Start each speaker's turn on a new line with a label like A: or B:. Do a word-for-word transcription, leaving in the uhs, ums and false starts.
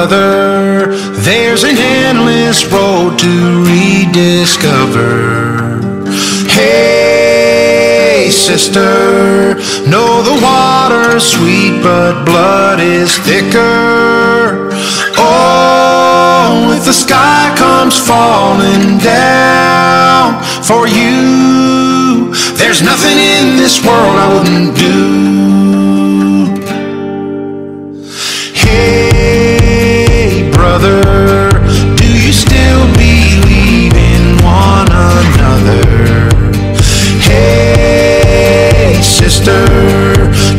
A: brother, there's an endless road to rediscover. Hey, sister, know the water's sweet, but blood is thicker. Oh, if the sky comes falling down for you, there's nothing in this world I wouldn't do. Hey, brother, do you still believe in one another? Hey, sister,